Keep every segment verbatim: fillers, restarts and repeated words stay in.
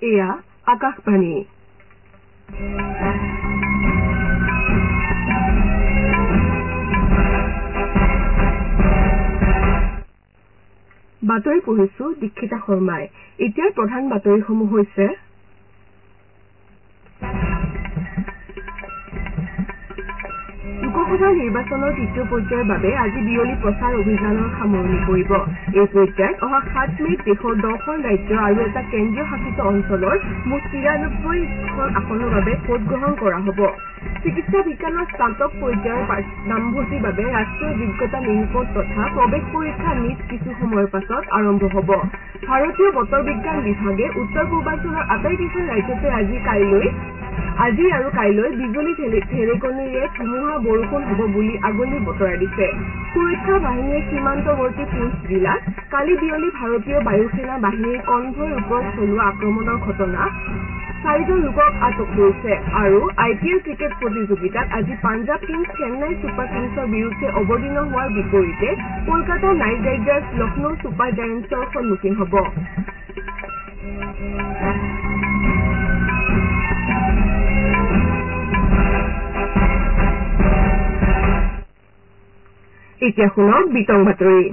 এয়া আকাশবাণী বাতৰি পঢ়িছো দীক্ষিতা শৰ্মাই এতিয়া প্ৰধান বাতৰিসমূহ হৈছে লোকসভা নিৰ্বাচনৰ তৃতীয় পৰ্যায়ৰ বাবে আজি বিয়লি প্ৰচাৰ অভিযানৰ সামৰণি পৰিব এই পৰ্যায়ত অহা সাত মে'ত দেশৰ দহখন ৰাজ্য আৰু এটা কেন্দ্ৰীয় শাসিত অঞ্চলৰ মুঠ তিৰানব্বৈখন আসনৰ বাবে ভোট গ্ৰহণ কৰা হ'ব চিকিৎসা বিজ্ঞানৰ স্নাতক পৰ্যায়ৰ নামভৰ্তিৰ বাবে ৰাষ্ট্ৰীয় যোগ্যতা নিৰূপণ তথা প্ৰৱেশ পৰীক্ষা নিট কিছু সময়ৰ পাছত আৰম্ভ হ'ব ভাৰতীয় বতৰ বিজ্ঞান বিভাগে উত্তৰ পূৰ্বাঞ্চলৰ আটাইকেইখন ৰাজ্যতে আজি কাইলৈ আজি আৰু কাইলৈ বিজুলী ঢেৰেকণীৰে ধুমুহা বৰষুণ হ'ব বুলি আগলি বতৰা দিছে সুৰক্ষা বাহিনীয়ে সীমান্তৱৰ্তী পুঞ্চ জিলাত কালি বিয়লি ভাৰতীয় বায়ুসেনা বাহিনীৰ কনভয়ৰ ওপৰত চলোৱা আক্ৰমণৰ ঘটনা চাৰিজন লোকক আটক কৰিছে আৰু আই পি এল ক্ৰিকেট প্ৰতিযোগিতাত আজি পাঞ্জাৱ কিংছ চেন্নাই ছুপাৰ কিংছৰ বিৰুদ্ধে অৱতীৰ্ণ হোৱাৰ বিপৰীতে Kolkata Knight Riders Lucknow Super জায়েণ্টছৰ সন্মুখীন হ'ব এতিয়া শুনক বিতং বাতৰি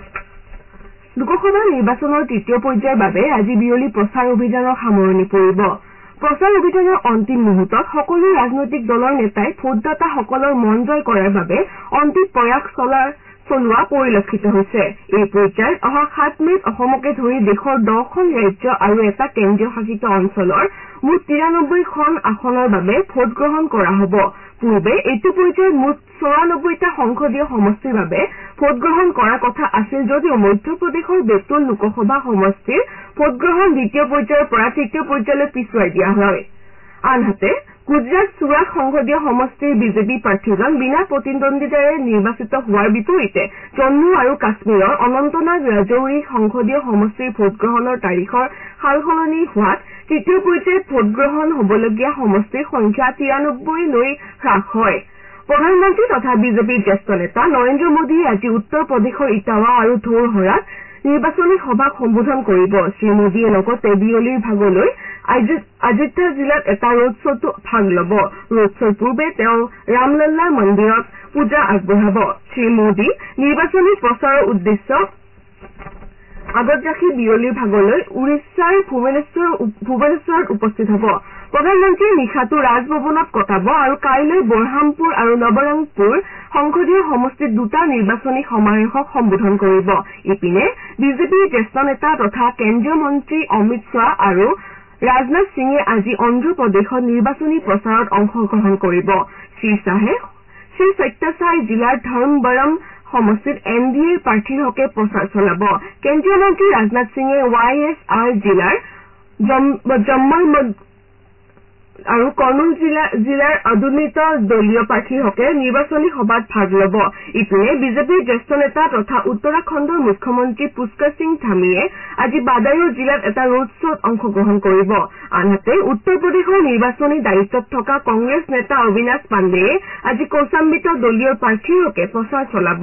লোকসভা নিৰ্বাচনৰ তৃতীয় পৰ্যায়ৰ বাবে আজি বিয়লি প্ৰচাৰ অভিযানৰ সামৰণি পৰিব প্ৰচাৰ অভিযানৰ অন্তিম মুহূৰ্তত সকলো ৰাজনৈতিক দলৰ নেতাই ভোটদাতাসকলৰ মন জয় কৰাৰ বাবে অন্তিম প্ৰয়াস চলাৰ চলোৱা পৰিলক্ষিত হৈছে এই পৰ্যায়ত অহা সাত মে'ত অসমকে ধৰি দেশৰ দহখন ৰাজ্য আৰু এটা কেন্দ্ৰীয় শাসিত অঞ্চলৰ মুঠ তিৰানব্বৈখন আসনৰ বাবে ভোট গ্ৰহণ কৰা হ'ব পূৰ্বে এইটো পৰ্যায়ত মুঠ চৌৰানব্বৈটা সংসদীয় সমষ্টিৰ বাবে ভোটগ্ৰহণ কৰাৰ কথা আছিল যদিও মধ্যপ্ৰদেশৰ বেতুল লোকসভা সমষ্টিৰ ভোটগ্ৰহণ দ্বিতীয় পৰ্যায়ৰ পৰা তৃতীয় পৰ্যায়লৈ পিছুৱাই দিয়া হয় আনহাতে গুজৰাট চুৰাট সংসদীয় সমষ্টিৰ বিজেপি প্ৰাৰ্থীজন বিনা প্ৰতিদ্বন্দ্বিতাৰে নিৰ্বাচিত হোৱাৰ বিপৰীতে জম্মু আৰু কাশ্মীৰৰ অনন্তনাগ ৰাজৌৰি সংসদীয় সমষ্টিৰ ভোটগ্ৰহণৰ তাৰিখৰ সালসলনি হোৱাত তৃতীয় পৰ্যায়ত ভোটগ্ৰহণ হ'বলগীয়া সমষ্টিৰ সংখ্যা তিৰানব্বৈলৈ হ্ৰাস হয় প্ৰধানমন্ত্ৰী তথা বিজেপিৰ জ্যেষ্ঠ নেতা নৰেন্দ্ৰ মোদীয়ে আজি উত্তৰ প্ৰদেশৰ ইটাৱা আৰু ধৌৰহৰাত নিৰ্বাচনী সভাক সম্বোধন কৰিব শ্ৰীমোদীয়ে লগতে বিয়লিৰ ভাগলৈ অযোধ্যা জিলাত এটা ৰোড শ্বতো ভাগ ল'ব ৰোড শ্ব'ৰ পূৰ্বে তেওঁ ৰামলাল্লা মন্দিৰত পূজা আগবঢ়াব শ্ৰীমোদী নিৰ্বাচনী প্ৰচাৰৰ উদ্দেশ্য আগত ৰাখি বিয়লিৰ ভাগলৈ উৰিষ্যাৰ ভুৱনেশ্বৰত উপস্থিত হ'ব প্ৰধানমন্ত্ৰীয়ে নিশাটো ৰাজভৱনত কটাব আৰু কাইলৈ বৰহামপুৰ আৰু নৱৰংপুৰ সংসদীয় সমষ্টিত দুটা নিৰ্বাচনী সমাৰোহক সম্বোধন কৰিব ইপিনে বিজেপিৰ জ্যেষ্ঠ নেতা তথা কেন্দ্ৰীয় মন্ত্ৰী অমিত শ্বাহ আৰু ৰাজনাথ সিঙে আজি অন্ধ্ৰপ্ৰদেশত নিৰ্বাচনী প্ৰচাৰত অংশগ্ৰহণ কৰিব শ্ৰীশ্বাহে শ্ৰী সত্যসাই জিলাৰ ধৰ্মবৰম সমষ্টিত এন ডি এৰ প্ৰাৰ্থীৰ হকে প্ৰচাৰ চলাব কেন্দ্ৰীয় মন্ত্ৰী ৰাজনাথ সিঙে ৱাই এছ আৰ জিলাৰ জম্মল আৰু কৰ্ণুল জিলাৰ অদুনিত দলীয় প্ৰাৰ্থীৰ হকে নিৰ্বাচনী সভাত ভাগ ল'ব ইপিনে বিজেপিৰ জ্যেষ্ঠ নেতা তথা উত্তৰাখণ্ডৰ মুখ্যমন্ত্ৰী পুষ্কৰ সিং ধামীয়ে আজি বাদায়ুৰ জিলাত এটা ৰোড শ্ব'ত অংশগ্ৰহণ কৰিব আনহাতে উত্তৰ প্ৰদেশৰ নিৰ্বাচনী দায়িত্বত থকা কংগ্ৰেছ নেতা অবিনাশ পাণ্ডেয়ে আজি কৌশাম্বিত দলীয় প্ৰাৰ্থীৰ হকে প্ৰচাৰ চলাব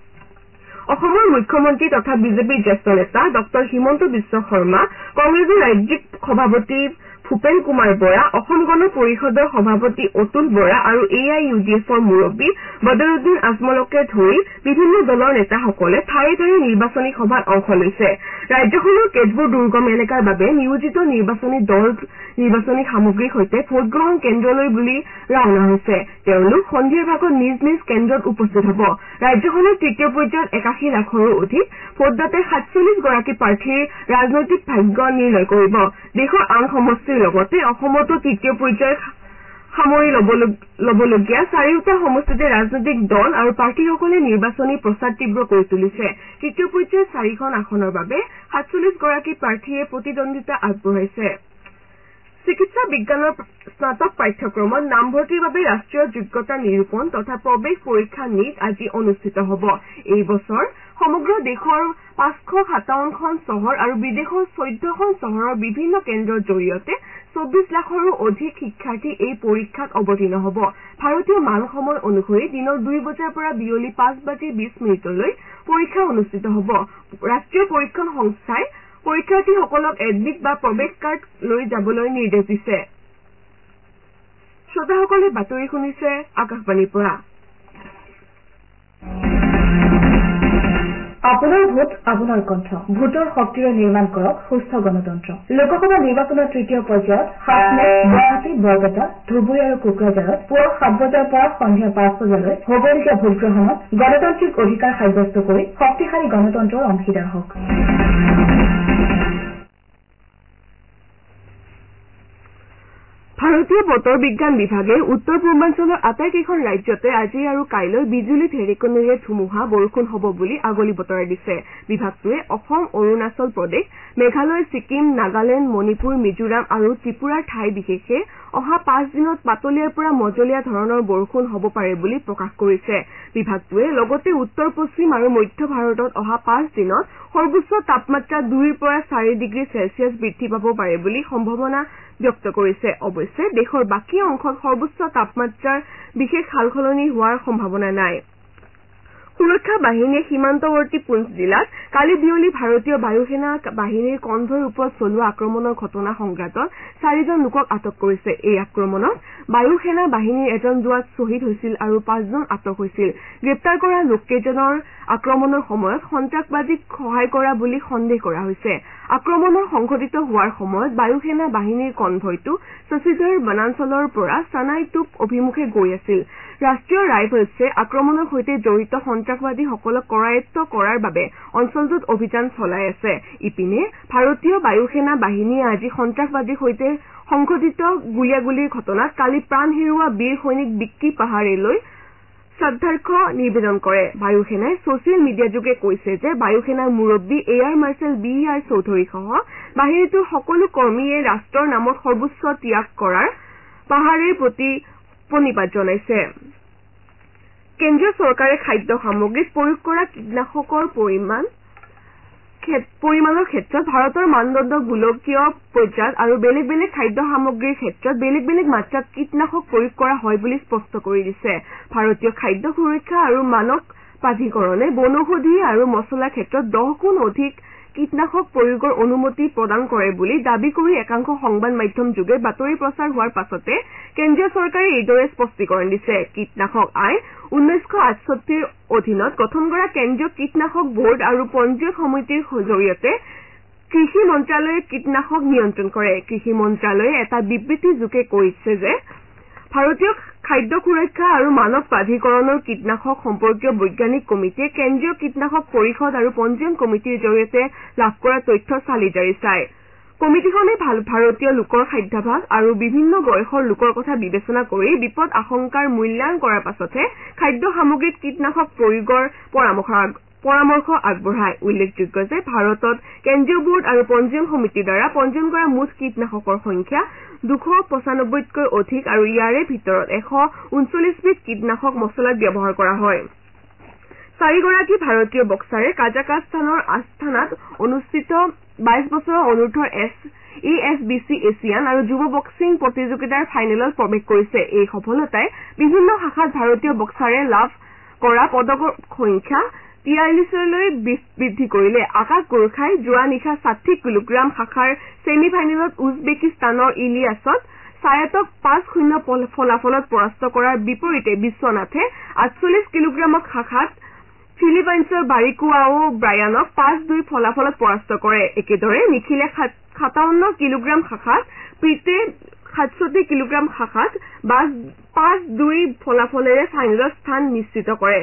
অসমৰ মুখ্যমন্ত্ৰী তথা বিজেপিৰ জ্যেষ্ঠ নেতা ডঃ হিমন্ত বিশ্ব শৰ্মা কংগ্ৰেছৰ ৰাজ্যিক সভাপতি ভূপেন কুমাৰ বৰা অসম গণ পৰিষদৰ সভাপতি অতুল বৰা আৰু এ আই ইউ ডি এফৰ মুৰব্বী বদৰুদ্দিন আজমলকে ধৰি বিভিন্ন দলৰ নেতাসকলে ঠায়ে ঠায়ে নিৰ্বাচনী সভাত অংশ লৈছে ৰাজ্যখনৰ কেতবোৰ দুৰ্গম এলেকাৰ বাবে নিয়োজিত নিৰ্বাচনী দল নিৰ্বাচনী সামগ্ৰীৰ সৈতে ভোটগ্ৰহণ কেন্দ্ৰলৈ বুলি ৰাওনা হৈছে তেওঁলোক সন্ধিয়াৰ ভাগত নিজ নিজ কেন্দ্ৰত উপস্থিত হ'ব ৰাজ্যখনৰ তৃতীয় পৰ্যায়ত একাশী লাখৰো অধিক ভোটদাতাই সাতচল্লিশ গৰাকী প্ৰাৰ্থীৰ ৰাজনৈতিক ভাগ্য নিৰ্ণয় কৰিব দেশৰ আন সমষ্টিৰ লগতে অসমতো তৃতীয় পৰ্যায়ত সামৰি ল'বলগীয়া চাৰিওটা সমষ্টিতে ৰাজনৈতিক দল আৰু প্ৰাৰ্থীসকলে নিৰ্বাচনী প্ৰচাৰ তীব্ৰ কৰি তুলিছে তৃতীয় পৰ্যায়ৰ চাৰিখন আসনৰ বাবে সাতচল্লিশ গৰাকী প্ৰাৰ্থীয়ে প্ৰতিদ্বন্দ্বিতা আগবঢ়াইছে চিকিৎসা বিজ্ঞানৰ স্নাতক পাঠ্যক্ৰমত নামভৰ্তিৰ বাবে ৰাষ্ট্ৰীয় যোগ্যতা নিৰূপণ তথা প্ৰৱেশ পৰীক্ষা নিট আজি অনুষ্ঠিত হ'ব এই বছৰ সমগ্ৰ দেশৰ পাঁচশ সাতাৱন্নখন চহৰ আৰু বিদেশৰ চৈধ্যখন চহৰৰ বিভিন্ন কেন্দ্ৰৰ জৰিয়তে চৌব্বিশ লাখৰো অধিক শিক্ষাৰ্থী এই পৰীক্ষাত অৱতীৰ্ণ হ'ব ভাৰতীয় মান সময় অনুসৰি দিনৰ দুই বজাৰ পৰা বিয়লি পাঁচ বাজি বিশ মিনিটলৈ পৰীক্ষা অনুষ্ঠিত হ'ব ৰাষ্ট্ৰীয় পৰীক্ষণ সংস্থাই পৰীক্ষাৰ্থীসকলক এডমিট বা প্ৰৱেশ কাৰ্ড লৈ যাবলৈ নিৰ্দেশ দিছে। শ্ৰোতাসকলে বাতৰি শুনিছে আকাশবাণীৰ পৰা। আপোনাৰ ভোট আপোনাৰ কণ্ঠ ভোটৰ শক্তিৰে নিৰ্মাণ কৰক সুস্থ গণতন্ত্ৰ। লোকসভা নিৰ্বাচনৰ তৃতীয় পৰ্যায়ত সাত মে গুৱাহাটী বৰপেটা ধুবুৰী আৰু কোকৰাঝাৰত পুৱা সাত বজাৰ পৰা সন্ধিয়া পাঁচ বজালৈ হ'বলগীয়া ভোটগ্ৰহণত গণতান্ত্ৰিক অধিকাৰ সাব্যস্ত কৰি শক্তিশালী গণতন্ত্ৰৰ অংশীদাৰ হওক। ভাৰতীয় বতৰ বিজ্ঞান বিভাগে উত্তৰ পূৰ্বাঞ্চলৰ আটাইকেইখন ৰাজ্যতে আজি আৰু কাইলৈ বিজুলী ঢেৰেকনিৰে ধুমুহা বৰষুণ হ'ব বুলি আগলি বতৰাই দিছে। বিভাগটোৱে অসম, অৰুণাচল প্ৰদেশ, মেঘালয়, ছিকিম, নাগালেণ্ড, মণিপুৰ, মিজোৰাম আৰু ত্ৰিপুৰাৰ ঠাই বিশেষে অহা পাঁচ দিনত পাতলীয়াৰ পৰা মজলীয়া ধৰণৰ বৰষুণ হ'ব পাৰে বুলি প্ৰকাশ কৰিছে। বিভাগটোৱে লগতে উত্তৰ পশ্চিম আৰু মধ্য ভাৰতত অহা পাঁচ দিনত সৰ্বোচ্চ তাপমাত্ৰা দুইৰ পৰা চাৰি ডিগ্ৰী চেলছিয়াছ বৃদ্ধি পাব পাৰে বুলি সম্ভাৱনা ব্যক্ত কৰিছে। অৱশ্যে দেশৰ বাকী অংশত সৰ্বোচ্চ তাপমাত্ৰাৰ বিশেষ সালসলনি হোৱাৰ সম্ভাৱনা নাই। সুৰক্ষা বাহিনীয়ে সীমান্তৱৰ্তী পুঞ্চ জিলাত কালি বিয়লি ভাৰতীয় বায়ু সেনা বাহিনীৰ কনভয়ৰ ওপৰত চলোৱা আক্ৰমণৰ ঘটনা সংঘাতত চাৰিজন লোকক আটক কৰিছে। এই আক্ৰমণত বায়ু সেনা বাহিনীৰ এজন জোৱান শ্বহীদ হৈছিল আৰু পাঁচজন আটক হৈছিল। গ্ৰেপ্তাৰ কৰা লোককেইজনৰ আক্ৰমণৰ সময়ত সন্ত্ৰাসবাদীক সহায় কৰা বুলি সন্দেহ কৰা হৈছে। আক্ৰমণৰ সংঘটিত হোৱাৰ সময়ত বায়ু সেনা বাহিনীৰ কনভয়টো শশীধৰ বনাঞ্চলৰ পৰা চানাই টোপ অভিমুখে গৈ আছিল। ৰাষ্ট্ৰীয় ৰাইফলছে আক্ৰমণৰ সৈতে জড়িত সন্ত্ৰাসবাদীসকলক কৰায়ত্ব কৰাৰ বাবে অঞ্চলটোত অভিযান চলাই আছে। ইপিনে ভাৰতীয় বায়ু সেনা বাহিনীয়ে আজি সন্ত্ৰাসবাদীৰ সৈতে সংঘটিত গুলীয়াগুলীৰ ঘটনাত কালি প্ৰাণ হেৰুওৱা বীৰ সৈনিক বিক্কি পাহাৰেলৈ শ্ৰদ্ধাৰ্ঘ্য নিবেদন কৰে। বায়ু সেনাই ছচিয়েল মিডিয়াযোগে কৈছে যে বায়ু সেনাৰ মুৰব্বী এয়াৰ মাৰ্শ্বেল বি আৰ চৌধুৰীসহ বাহিনীটোৰ সকলো কৰ্মীয়ে ৰাষ্ট্ৰৰ নামত সৰ্বোচ্চ ত্যাগ কৰাৰ পাহাৰেৰ প্ৰতি প্ৰণিপাত জনাইছে। কেন্দ্ৰীয় চৰকাৰে খাদ্য সামগ্ৰীত প্ৰয়োগ কৰা কীটনাশকৰ পৰিমাণ পৰিমাণৰ ক্ষেত্ৰত ভাৰতৰ মানদণ্ড গোলকীয় পৰ্যায়ত আৰু বেলেগ বেলেগ খাদ্য সামগ্ৰীৰ ক্ষেত্ৰত বেলেগ বেলেগ মাত্ৰাত কীটনাশক প্ৰয়োগ কৰা হয় বুলি স্পষ্ট কৰি দিছে। ভাৰতীয় খাদ্য সুৰক্ষা আৰু মানক প্ৰাধিকৰণে বনৌষধি আৰু মছলাৰ ক্ষেত্ৰত দহ গুণ অধিক কীটনাশক প্ৰয়োগৰ অনুমতি প্ৰদান কৰে বুলি দাবী কৰি একাংশ সংবাদ মাধ্যম যোগে বাতৰি প্ৰচাৰ হোৱাৰ পাছতে কেন্দ্ৰীয় চৰকাৰে এইদৰে স্পষ্টীকৰণ দিছে। কীটনাশক আইন ঊনৈছশ আঠষষ্ঠিৰ অধীনত গঠন কৰা কেন্দ্ৰীয় কীটনাশক বোৰ্ড আৰু পঞ্জীয়ক সমিতিৰ জৰিয়তে কৃষি মন্ত্ৰালয়ে কীটনাশক নিয়ন্ত্ৰণ কৰে। কৃষি মন্ত্ৰালয়ে এটা বিবৃতি যোগে কৈছে যে ভাৰতীয় খাদ্য সুৰক্ষা আৰু মানক প্ৰাধিকৰণৰ কীটনাশক সম্পৰ্কীয় বৈজ্ঞানিক কমিটিয়ে কেন্দ্ৰীয় কীটনাশক পৰিষদ আৰু পঞ্জীয়ন কমিটিৰ জৰিয়তে লাভ কৰা তথ্য চালি জাৰি চায়। কমিটিখনে ভাৰতীয় লোকৰ খাদ্যাভাস আৰু বিভিন্ন বয়সৰ লোকৰ কথা বিবেচনা কৰি বিপদ আশংকাৰ মূল্যায়ন কৰাৰ পাছতহে খাদ্য সামগ্ৰীত কীটনাশক প্ৰয়োগৰ পৰামৰ্শ পৰামৰ্শ আগবঢ়ায়। উল্লেখযোগ্য যে ভাৰতত কেন্দ্ৰীয় বোৰ্ড আৰু পঞ্জীয়ন সমিতিৰ দ্বাৰা পঞ্জীয়ন কৰা মুঠ কীটনাশকৰ সংখ্যা দুশ পঁচানব্বৈতকৈ অধিক আৰু ইয়াৰে ভিতৰত এশ ঊনচল্লিশ বিধ কীটনাশক মছলাত ব্যৱহাৰ কৰা হয়। চাৰিগৰাকী ভাৰতীয় বক্সাৰে কাজাকাস্তানৰ আস্থানাত অনুষ্ঠিত বাইশ বছৰৰ অনুৰ্ধৰ S E S B C Asian আৰু যুৱ বক্সিং প্ৰতিযোগিতাৰ ফাইনেলত প্ৰৱেশ কৰিছে। এই সফলতাই বিভিন্ন শাখাত ভাৰতীয় বক্সাৰে লাভ কৰা পদকৰ সংখ্যা তিয়াল্লিছলৈ বৃদ্ধি কৰিলে। আকাশ গোৰখাই যোৱা নিশা ষাঠি কিলোগ্ৰাম শাখাৰ ছেমি ফাইনেলত উজবেকিস্তানৰ ইলিয়াছত ছায়াটক পাঁচ শূন্য ফলাফলত পৰাস্ত কৰাৰ বিপৰীতে বিশ্বনাথে আঠচল্লিশ কিলোগ্ৰামৰ শাখাত ফিলিপাইনছৰ বাৰিকুৱাও ব্ৰায়ানক পাঁচ দুই ফলাফলত পৰাস্ত কৰে। একেদৰে নিখিলে সাতাৱন্ন কিলোগ্ৰাম শাখাত প্ৰীতে সাতষষ্ঠি কিলোগ্ৰাম শাখাত পাঁচ দুই ফলাফলেৰে ফাইনেলত স্থান নিশ্চিত কৰে।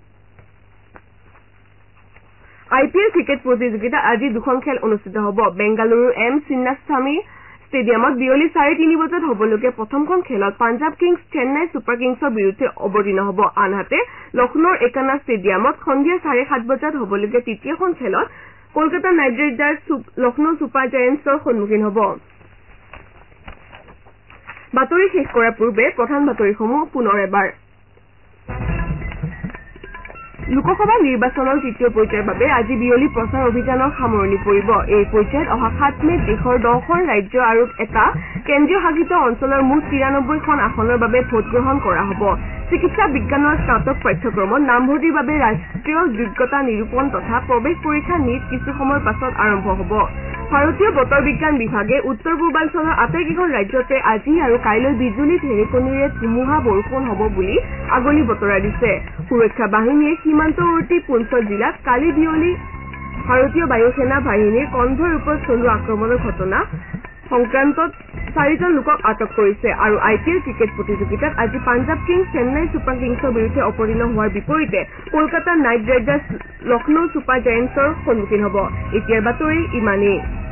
আই পি এল ক্ৰিকেট প্ৰতিযোগিতা আজি দুখন খেল অনুষ্ঠিত হ'ব। বেংগালুৰুৰ এম চিন্নাস্বামী ষ্টেডিয়ামত বিয়লি চাৰে তিনি বজাত হ'বলগীয়া প্ৰথমখন খেলত পাঞ্জাৱ কিংছ চেন্নাই ছুপাৰ কিংছৰ বিৰুদ্ধে অৱতীৰ্ণ হ'ব। আনহাতে লক্ষ্ণৌৰ একানা ষ্টেডিয়ামত সন্ধিয়া চাৰে সাত বজাত হ'বলগীয়া তৃতীয়খন খেলত Kolkata Knight Riders Lucknow Super জায়েণ্টছৰ সন্মুখীন হ'ব। বাতৰি শেষ কৰাৰ পূৰ্বে প্ৰধান বাতৰিসমূহ পুনৰ এবাৰ। লোকসভা নিৰ্বাচনৰ তৃতীয় পৰ্যায়ৰ বাবে আজি বিয়লি প্ৰচাৰ অভিযানৰ সামৰণি পৰিব। এই পৰ্যায়ত অহা সাত মেত দেশৰ দহখন ৰাজ্য আৰু এটা কেন্দ্ৰীয় শাসিত অঞ্চলৰ মুঠ তিৰানব্বৈ খন আসনৰ বাবে ভোট গ্ৰহণ কৰা হ'ব। চিকিৎসা বিজ্ঞানৰ স্নাতক পাঠ্যক্ৰমত নামভৰ্তিৰ বাবে ৰাষ্ট্ৰীয় যোগ্যতা নিৰূপণ তথা প্ৰৱেশ পৰীক্ষা নিট কিছু সময়ৰ পাছত আৰম্ভ হ'ব। ভাৰতীয় বতৰ বিজ্ঞান বিভাগে উত্তৰ পূৰ্বাঞ্চলৰ আটাইকেইখন ৰাজ্যতে আজি আৰু কাইলৈ বিজুলী ঢেৰেকণীৰে ধুমুহা বৰষুণ হ'ব বুলি আগলি বতৰা দিছে। সুৰক্ষা বাহিনীয়ে সীমান্তৱৰ্তী পুঞ্চ জিলাত কালি বিয়লি ভাৰতীয় বায়ুসেনা বাহিনীৰ কন্ধৰ ওপৰত চলোৱা আক্ৰমণৰ ঘটনা সংক্ৰান্তত চাৰিজন লোকক আটক কৰিছে আৰু আই পি এল ক্ৰিকেট প্ৰতিযোগিতাত আজি পাঞ্জাৱ কিংছ চেন্নাই ছুপাৰ কিংছৰ বিৰুদ্ধে অৱতীৰ্ণ হোৱাৰ বিপৰীতে Kolkata Knight Riders Lucknow Super জায়েণ্টছৰ সন্মুখীন হ'ব। এতিয়াৰ বাতৰি ইমানেই।